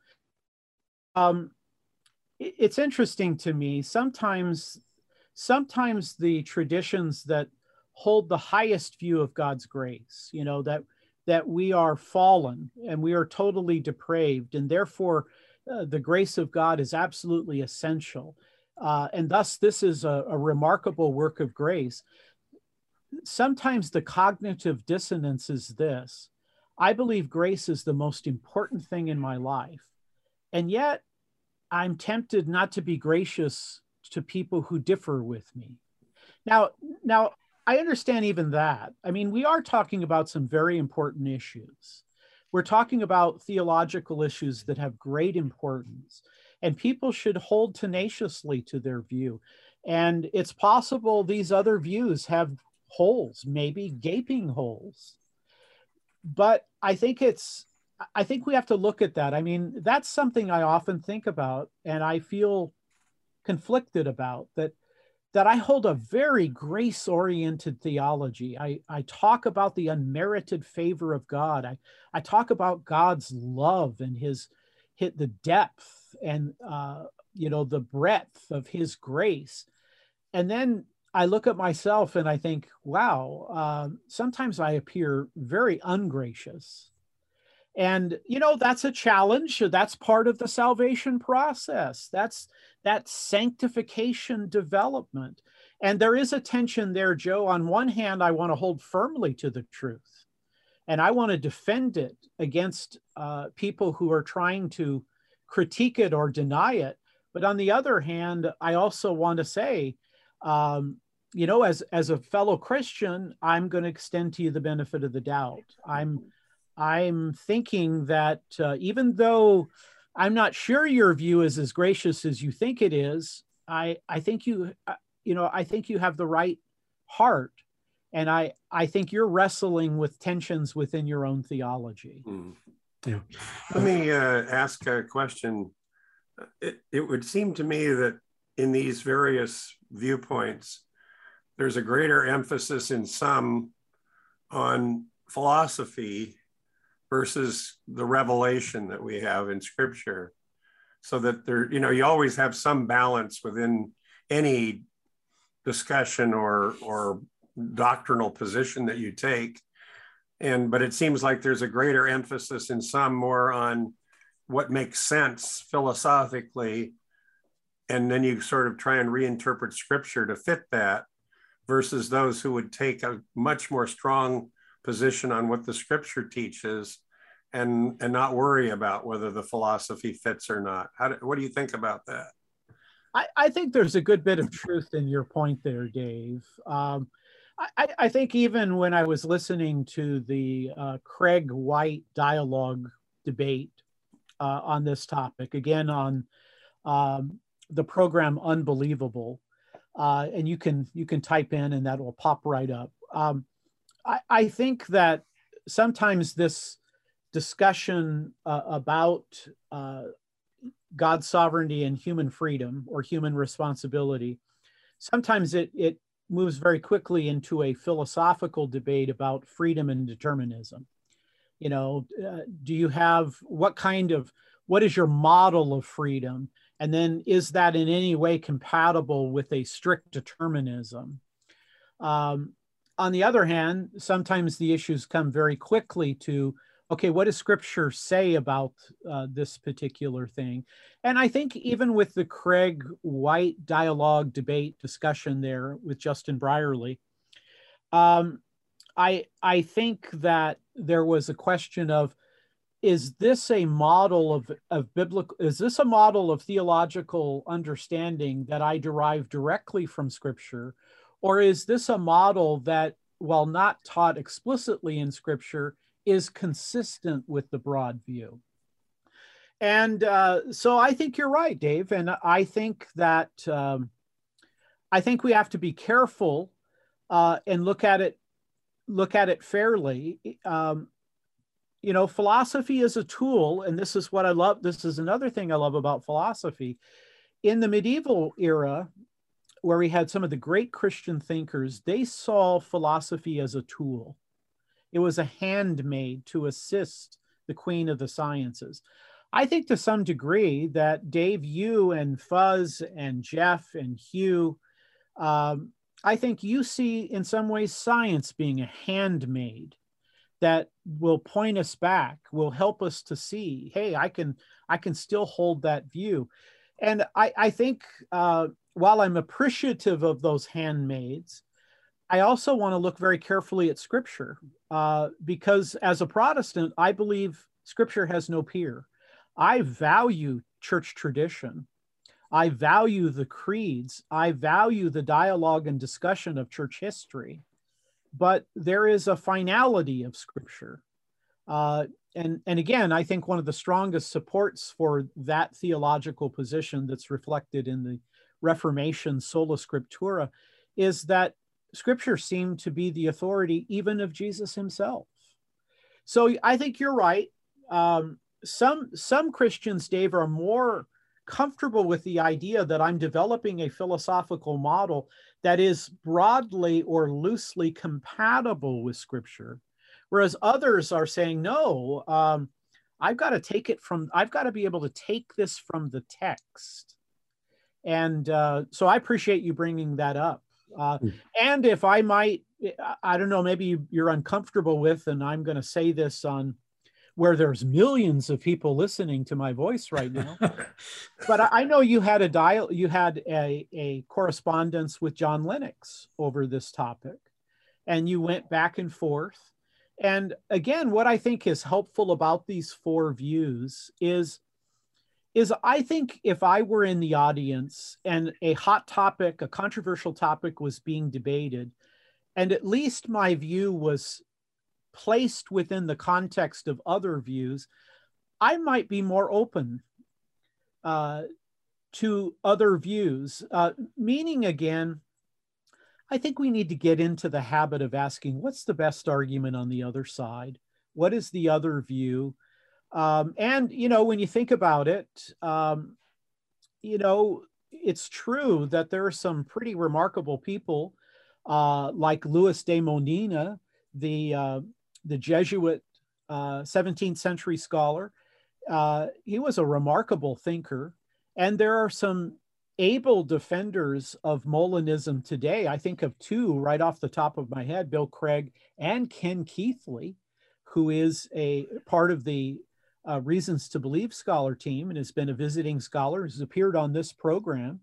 Speaker 2: It's interesting to me. Sometimes the traditions that hold the highest view of God's grace, that we are fallen and we are totally depraved, and therefore the grace of God is absolutely essential. And thus, this is a remarkable work of grace. Sometimes the cognitive dissonance is this: I believe grace is the most important thing in my life, and yet I'm tempted not to be gracious to people who differ with me. Now, I understand even that. I mean, we are talking about some very important issues. We're talking about theological issues that have great importance, and people should hold tenaciously to their view. And it's possible these other views have holes, maybe gaping holes. But I think we have to look at that. I mean, that's something I often think about, and I feel conflicted about, that I hold a very grace-oriented theology. I talk about the unmerited favor of God. I talk about God's love and the depth and the breadth of his grace. And then I look at myself and I think, wow, sometimes I appear very ungracious. And, that's a challenge. That's part of the salvation process. That's that sanctification development. And there is a tension there, Joe. On one hand, I want to hold firmly to the truth, and I want to defend it against people who are trying to critique it or deny it. But on the other hand, I also want to say, as a fellow Christian, I'm going to extend to you the benefit of the doubt. I'm thinking that even though I'm not sure your view is as gracious as you think it is, I think you have the right heart, and I think you're wrestling with tensions within your own theology.
Speaker 1: Yeah.
Speaker 3: Let me ask a question. It would seem to me that in these various viewpoints, there's a greater emphasis in some on philosophy versus the revelation that we have in Scripture, so that there, you always have some balance within any discussion or doctrinal position that you take. But it seems like there's a greater emphasis in some more on what makes sense philosophically, and then you sort of try and reinterpret scripture to fit that, versus those who would take a much more strong position on what the scripture teaches and not worry about whether the philosophy fits or not. What do you think about that?
Speaker 2: I think there's a good bit of truth in your point there, Dave. I think even when I was listening to the Craig White dialogue debate on this topic, again on the program Unbelievable, and you can type in and that will pop right up. I think that sometimes this discussion about God's sovereignty and human freedom or human responsibility, sometimes it moves very quickly into a philosophical debate about freedom and determinism. You know, do you have, what is your model of freedom? And then is that in any way compatible with a strict determinism? On the other hand, sometimes the issues come very quickly to, okay, what does scripture say about this particular thing? And I think even with the Craig White dialogue debate discussion there with Justin Brierley, I think that there was a question of, is this a model of biblical, is this a model of theological understanding that I derive directly from scripture? Or is this a model that, while not taught explicitly in scripture, is consistent with the broad view? And so I think you're right, Dave. And I think that I think we have to be careful and look at it fairly. You know, philosophy is a tool, and this is what I love. This is another thing I love about philosophy. In the medieval era, where we had some of the great Christian thinkers, they saw philosophy as a tool. It was a handmaid to assist the queen of the sciences. I think to some degree that Dave, you and Fuzz and Jeff and Hugh, I think you see in some ways science being a handmaid that will point us back, will help us to see, hey, I can still hold that view. And I think while I'm appreciative of those handmaids, I also want to look very carefully at scripture because as a Protestant, I believe scripture has no peer. I value church tradition. I value the creeds. I value the dialogue and discussion of church history. But there is a finality of scripture. And again, I think one of the strongest supports for that theological position that's reflected in the Reformation sola scriptura is that scripture seemed to be the authority even of Jesus himself. So I think you're right. Some Christians, Dave, are more comfortable with the idea that I'm developing a philosophical model that is broadly or loosely compatible with scripture, whereas others are saying, no, I've got to be able to take this from the text. And so I appreciate you bringing that up. And if I might, I don't know, maybe you're uncomfortable with, and I'm going to say this on where there's millions of people listening to my voice right now. But I know you had a correspondence with John Lennox over this topic, and you went back and forth. And again, what I think is helpful about these four views is I think if I were in the audience and a hot topic, a controversial topic was being debated, and at least my view was placed within the context of other views, I might be more open to other views. Meaning, again, I think we need to get into the habit of asking, what's the best argument on the other side? What is the other view? And, you know, when you think about it, you know, it's true that there are some pretty remarkable people like Louis de Monina, the Jesuit 17th century scholar. He was a remarkable thinker. And there are some able defenders of Molinism today. I think of two right off the top of my head, Bill Craig and Ken Keathley. who is a part of the Reasons to Believe Scholar team and has been a visiting scholar, has appeared on this program.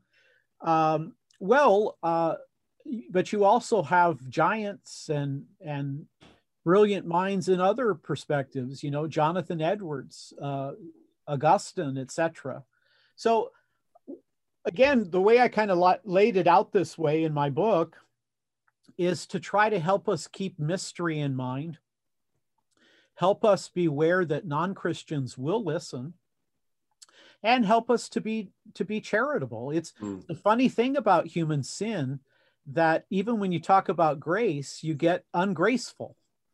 Speaker 2: But you also have giants and brilliant minds in other perspectives, you know, Jonathan Edwards, Augustine, etc. So again, the way I kind of laid it out this way in my book is to try to help us keep mystery in mind, help us be aware that non-Christians will listen, and help us to be charitable. It's the funny thing about human sin, that even when you talk about grace, you get ungraceful.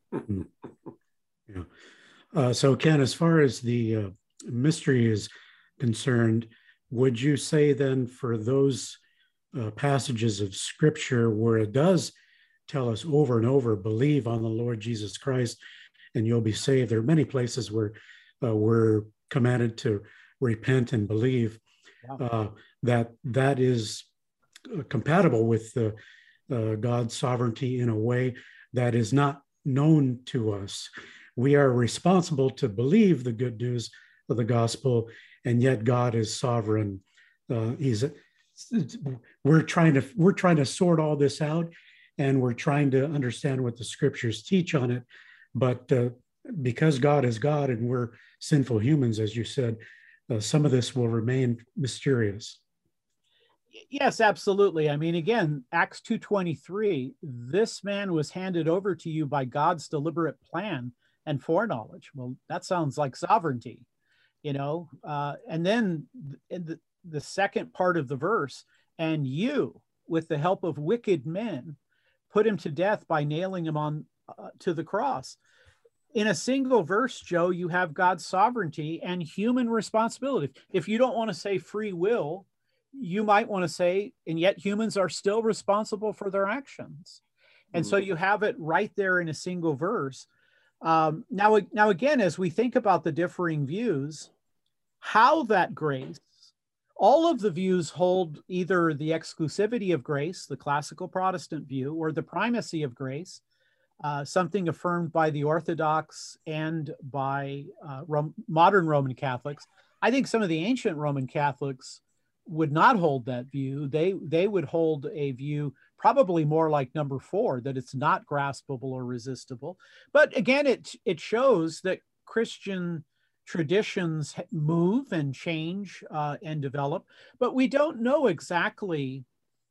Speaker 1: Yeah. So Ken, as far as the mystery is concerned, would you say then for those passages of scripture where it does tell us over and over, believe on the Lord Jesus Christ and you'll be saved, there are many places where we're commanded to repent and believe, that is compatible with God's sovereignty in a way that is not known to us. We are responsible to believe the good news of the gospel, and yet God is sovereign. We're trying to sort all this out, and we're trying to understand what the scriptures teach on it. But because God is God and we're sinful humans, as you said, some of this will remain mysterious.
Speaker 2: Yes, absolutely. I mean, again, Acts 2:23, this man was handed over to you by God's deliberate plan and foreknowledge. Well, that sounds like sovereignty, you know. And then in the second part of the verse, and you, with the help of wicked men, put him to death by nailing him on to the cross. In a single verse, Joe, you have God's sovereignty and human responsibility. If you don't want to say free will, you might want to say, and yet humans are still responsible for their actions. And so you have it right there in a single verse. Now again, as we think about the differing views, how that grace, all of the views hold either the exclusivity of grace, the classical Protestant view, or the primacy of grace, something affirmed by the Orthodox and by modern Roman Catholics. I think some of the ancient Roman Catholics would not hold that view. They would hold a view probably more like number 4, that it's not graspable or resistible. But again, it shows that Christian traditions move and change and develop, but we don't know exactly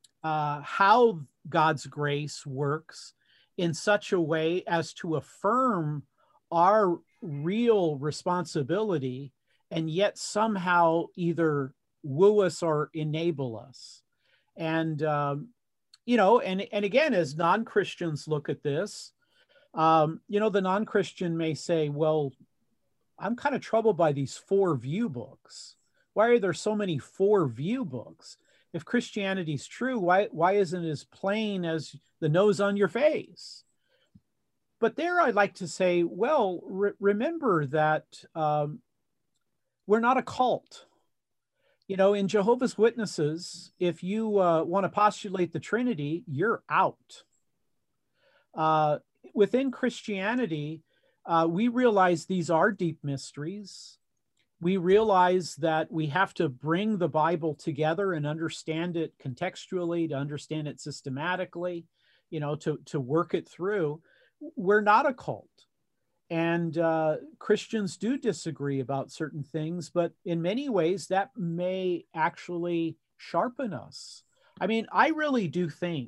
Speaker 2: how God's grace works in such a way as to affirm our real responsibility and yet somehow either woo us or enable us. And, you know, and again, as non-Christians look at this, you know, the non-Christian may say, well, I'm kind of troubled by these 4 view books. Why are there so many 4 view books? If Christianity is true, why isn't it as plain as the nose on your face? But there I'd like to say, well, remember that we're not a cult. You know, in Jehovah's Witnesses, if you want to postulate the Trinity, you're out. Within Christianity, we realize these are deep mysteries. We realize that we have to bring the Bible together and understand it contextually, to understand it systematically, you know, to work it through. We're not a cult. And Christians do disagree about certain things, but in many ways that may actually sharpen us. I mean, I really do think,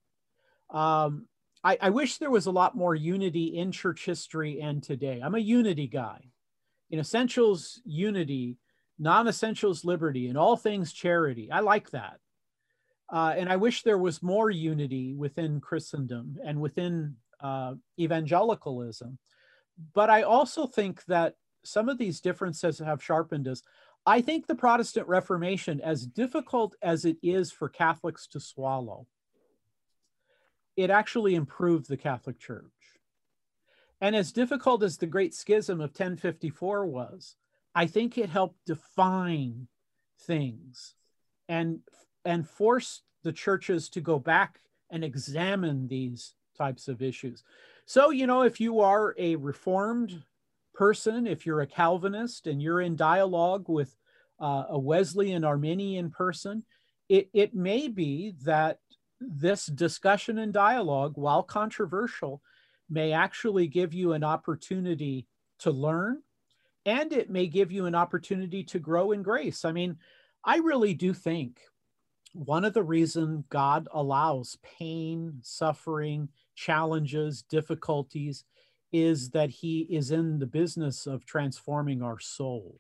Speaker 2: I wish there was a lot more unity in church history and today. I'm a unity guy. In essentials, unity, non-essentials, liberty, in all things, charity. I like that. And I wish there was more unity within Christendom and within evangelicalism. But I also think that some of these differences have sharpened us. I think the Protestant Reformation, as difficult as it is for Catholics to swallow, it actually improved the Catholic Church. And as difficult as the Great Schism of 1054 was, I think it helped define things and force the churches to go back and examine these types of issues. So, if you are a Reformed person, if you're a Calvinist and you're in dialogue with a Wesleyan Arminian person, it may be that this discussion and dialogue, while controversial, may actually give you an opportunity to learn, and it may give you an opportunity to grow in grace. I mean, I really do think one of the reasons God allows pain, suffering, challenges, difficulties is that he is in the business of transforming our soul.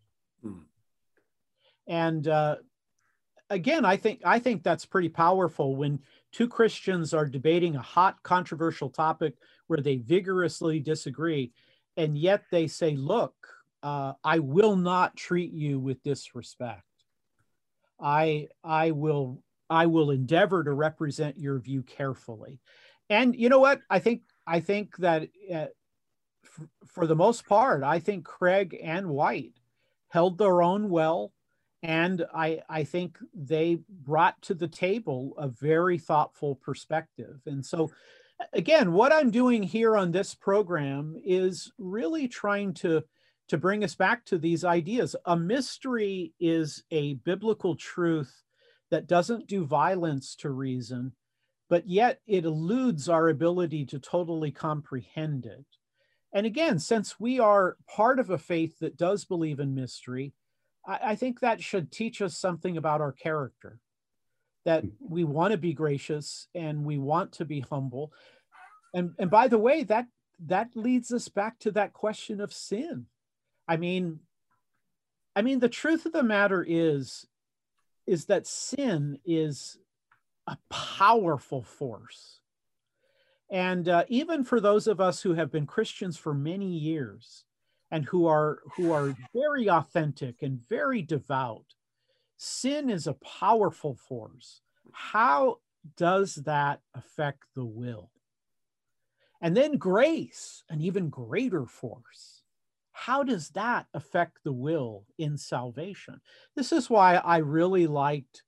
Speaker 2: And again, I think that's pretty powerful when two Christians are debating a hot, controversial topic where they vigorously disagree, and yet they say, look, I will not treat you with disrespect. I will endeavor to represent your view carefully. And you know what? I think that for the most part, I think Craig and White held their own well. And I think they brought to the table a very thoughtful perspective. And so, again, what I'm doing here on this program is really trying to bring us back to these ideas. A mystery is a biblical truth that doesn't do violence to reason, but yet it eludes our ability to totally comprehend it. And again, since we are part of a faith that does believe in mystery, I think that should teach us something about our character, that we want to be gracious and we want to be humble. And by the way, that leads us back to that question of sin. I mean, the truth of the matter is that sin is a powerful force. And even for those of us who have been Christians for many years and who are very authentic and very devout, sin is a powerful force. How does that affect the will? And then grace, an even greater force. How does that affect the will in salvation? This is why I really liked,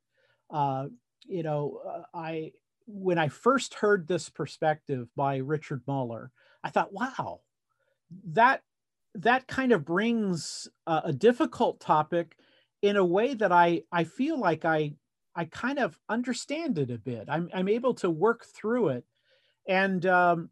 Speaker 2: when I first heard this perspective by Richard Muller, I thought, wow, that kind of brings a difficult topic in a way that I feel like I kind of understand it a bit. I'm able to work through it. And,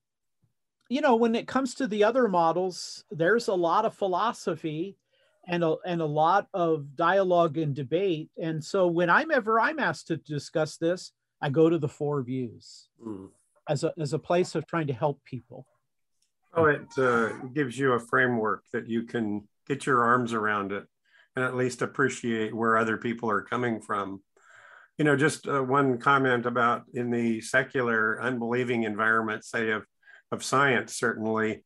Speaker 2: when it comes to the other models, there's a lot of philosophy and a lot of dialogue and debate. And so when I'm asked to discuss this, I go to the four views as a place of trying to help people.
Speaker 3: Oh, it gives you a framework that you can get your arms around it and at least appreciate where other people are coming from. Just one comment about in the secular, unbelieving environment, say of science, certainly,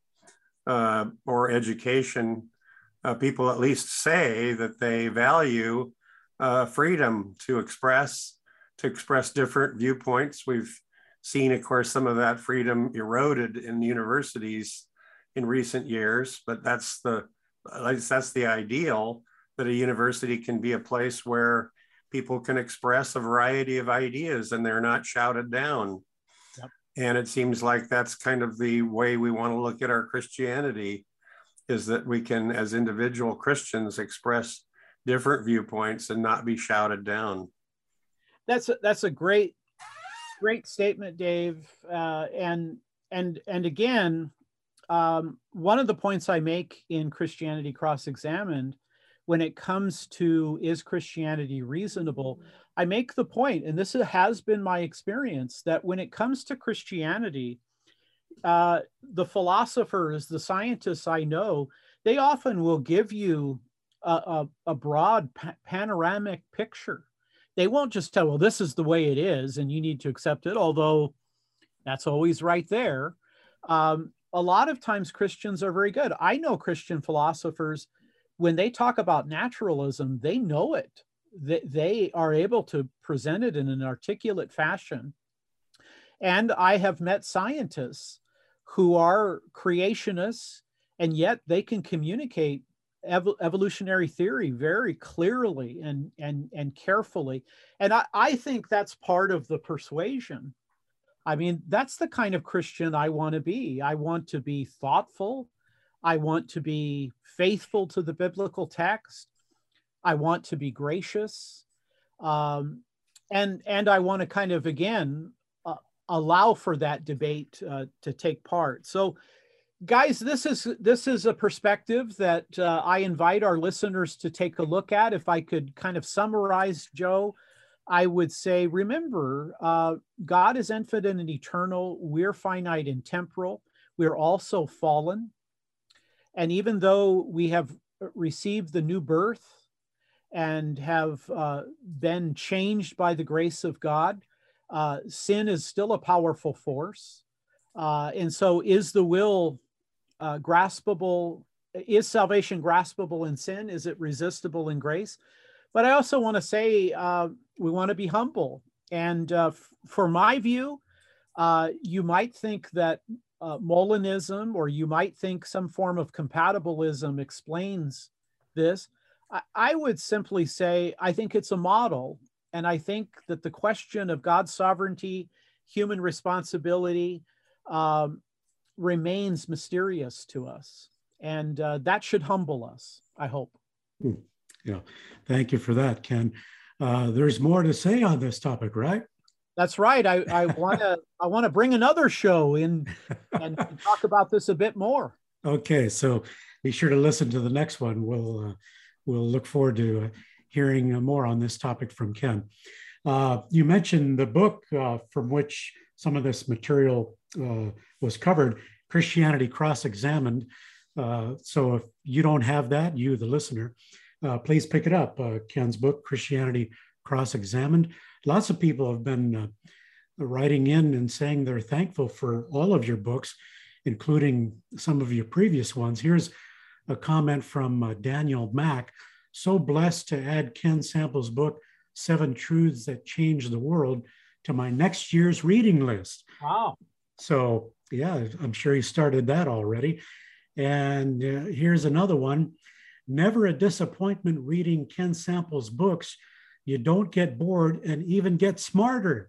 Speaker 3: or education, people at least say that they value freedom to express different viewpoints. We've seen, of course, some of that freedom eroded in universities in recent years, but that's the ideal, that a university can be a place where people can express a variety of ideas and they're not shouted down. Yep. And it seems like that's kind of the way we want to look at our Christianity, is that we can, as individual Christians, express different viewpoints and not be shouted down.
Speaker 2: That's a great statement, Dave. And again, one of the points I make in Christianity Cross-Examined, when it comes to, is Christianity reasonable? I make the point, and this has been my experience, that when it comes to Christianity, the philosophers, the scientists I know, they often will give you a broad panoramic picture. They won't just tell, well, this is the way it is and you need to accept it, although that's always right there. A lot of times Christians are very good. I know Christian philosophers, when they talk about naturalism, they know it. They are able to present it in an articulate fashion. And I have met scientists who are creationists, and yet they can communicate evolutionary theory very clearly and carefully. And I think that's part of the persuasion I mean, that's the kind of Christian I want to be. I want to be thoughtful. I want to be faithful to the biblical text. I want to be gracious. And I want to kind of, again, allow for that debate to take part. So, guys, this is a perspective that I invite our listeners to take a look at. If I could kind of summarize, Joe, I would say, remember, God is infinite and eternal. We're finite and temporal. We're also fallen. And even though we have received the new birth and have been changed by the grace of God, sin is still a powerful force. And so is the will graspable? Is salvation graspable in sin? Is it resistible in grace? But I also want to say we want to be humble. And for my view, you might think that Molinism, or you might think some form of compatibilism explains this. I would simply say I think it's a model. And I think that the question of God's sovereignty, human responsibility, remains mysterious to us. And that should humble us, I hope.
Speaker 1: Yeah, thank you for that, Ken. There's more to say on this topic, right?
Speaker 2: That's right. I want to bring another show in and talk about this a bit more. Okay,
Speaker 1: so be sure to listen to the next one. We'll look forward to hearing more on this topic from Ken. You mentioned the book from which some of this material was covered, Christianity Cross-Examined. So if you don't have that, you, the listener, please pick it up. Ken's book, Christianity Cross-Examined. Lots of people have been writing in and saying they're thankful for all of your books, including some of your previous ones. Here's a comment from Daniel Mack. So blessed to add Ken Sample's book, 7 Truths That Changed the World, to my next year's reading list.
Speaker 2: Wow.
Speaker 1: So yeah, I'm sure he started that already. And here's another one. Never a disappointment reading Ken Sample's books. You don't get bored and even get smarter.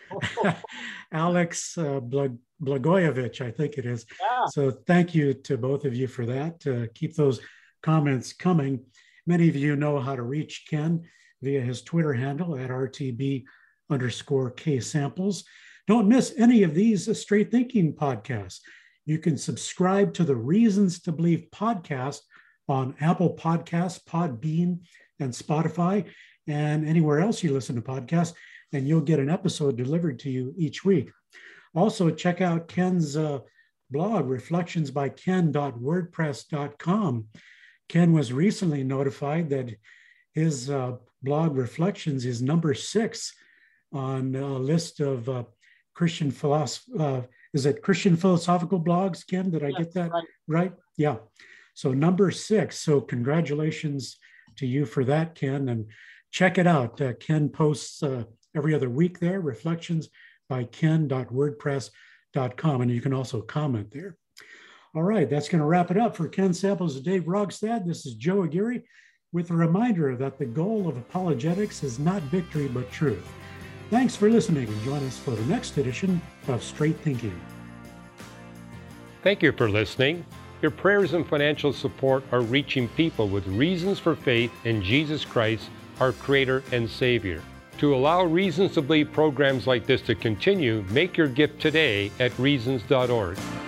Speaker 1: Alex Blagojevich, I think it is.
Speaker 2: Yeah.
Speaker 1: So thank you to both of you for that. Keep those comments coming. Many of you know how to reach Ken via his Twitter handle at RTB_K-Samples. Don't miss any of these Straight Thinking podcasts. You can subscribe to the Reasons to Believe podcast on Apple Podcasts, Podbean, and Spotify, and anywhere else you listen to podcasts, and you'll get an episode delivered to you each week. Also, check out Ken's blog, reflectionsbyken.wordpress.com. Ken was recently notified that his blog Reflections is number 6 on a list of Christian philosophy. Is it Christian philosophical blogs, Ken? Did I get that right? Yeah. So number 6. So congratulations to you for that, Ken. And check it out. Ken posts every other week there, reflectionsbyken.wordpress.com. And you can also comment there. All right, that's going to wrap it up for Ken Samples and Dave Rogstad. This is Joe Aguirre with a reminder that the goal of apologetics is not victory, but truth. Thanks for listening, and join us for the next edition of Straight Thinking.
Speaker 4: Thank you for listening. Your prayers and financial support are reaching people with reasons for faith in Jesus Christ, our Creator and Savior. To allow Reasons to Believe programs like this to continue, make your gift today at reasons.org.